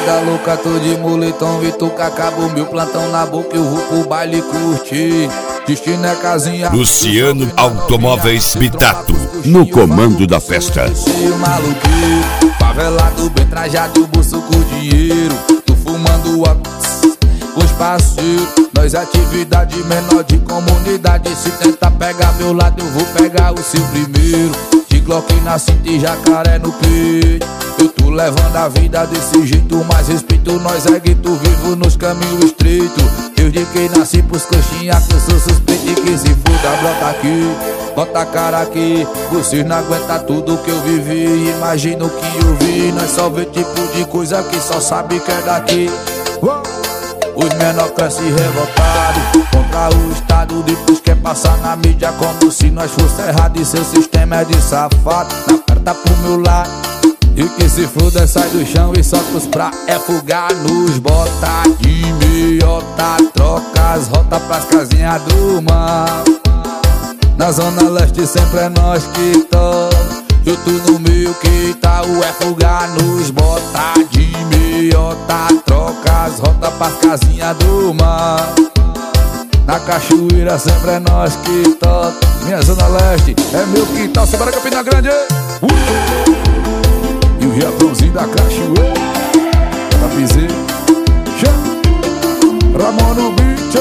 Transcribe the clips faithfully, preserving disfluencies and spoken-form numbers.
vida louca, tô de moletom, Vituca, acabo meu plantão na boca, eu vou pro baile curtir. Destino é casinha. Luciano Automóveis Bitato, no comando da festa. Favelado, bem trajado, bolso com dinheiro. Tô fumando óculos com os parceiros. Nós atividade menor de comunidade. Se tentar pegar meu lado, eu vou pegar o seu primeiro. De Glock na cinta e jacaré no peito. Eu tô levando a vida desse jeito, mas respeito nós é gueto, vivo nos caminhos estreitos. Desde que nasci pros coxinha que eu sou suspeito e que se foda, brota aqui, bota a cara aqui. Vocês não aguentam tudo que eu vivi, imagina o que eu vi. Nós só vê tipo de coisa que só sabe que é daqui. Os menor crescem revoltados contra o Estado, depois quer passar na mídia como se nós fosse errado. E seu sistema é de safado, na perna pro meu lado. E que se foda, sai do chão e solta os pra é fugar nos bota de meiota, troca as rotas pras casinhas do mal. Na zona leste sempre é nós que toca. Eu tô no meio que tá o é fugar nos bota de meiota, troca as rotas pras casinhas do mal. Na cachoeira sempre é nós que toca. Minha zona leste é meu quintal, se bora Campina Grande. uh! E o Riachãozinho da cachoeira, da piseira, Ramon no beat.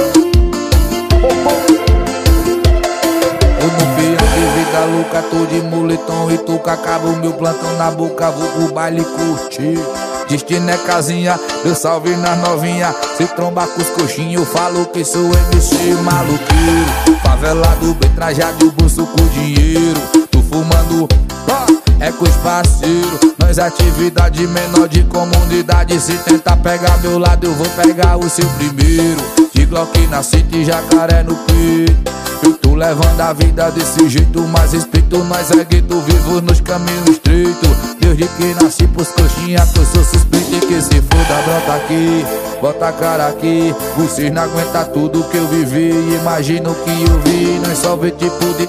Eu no pião de vida louca, tô de moletom e tô com acabo meu plantão na boca, vou pro baile curtir. Destino é casinha, deu salve nas novinha. Se tromba com os coxinhos, eu falo que sou M C maluqueiro. Favelado, bem trajado, bolso com dinheiro. Tô fumando, é com os parceiros. Nós atividade menor de comunidade. Se tentar pegar meu lado, eu vou pegar o seu primeiro. De Glock na cinta e jacaré no peito. Eu tô levando a vida desse jeito, mas respeito nós é gueto, vivo nos caminhos estreitos. Desde que nasci pros coxinha que eu sou suspeito e que se foda, brota aqui, bota a cara aqui. Vocês não aguentam tudo que eu vivi, imagina o que eu vi. Nós só vê tipo de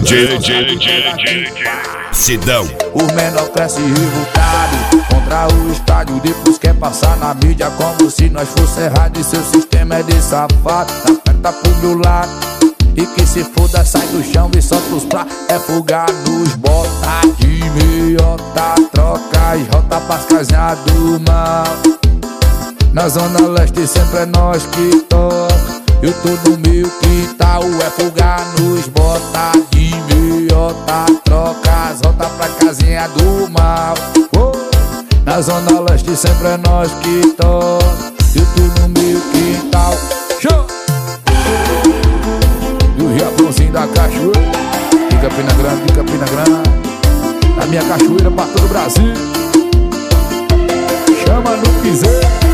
Sidão. O menor cresce revoltado contra o estádio, depois quer passar na mídia como se nós fosse errado. E seu sistema é de safado, aperta pro meu lado. E que se foda, sai do chão e solta os pra é fugar nos bota de meiota, troca as rotas pras casinhas do mal. Na zona leste sempre é nós que toca. Eu tô no meio quintal, é fugar nos bota de meiota, troca as rotas pra casinha do mal. oh. Na zona leste sempre é nós que toca. Eu tô no meio quintal, show! Do Riachãozinho da cachoeira, de Campina Grande, de Campina Grande. A minha cachoeira pra todo o Brasil. Chama no piseiro.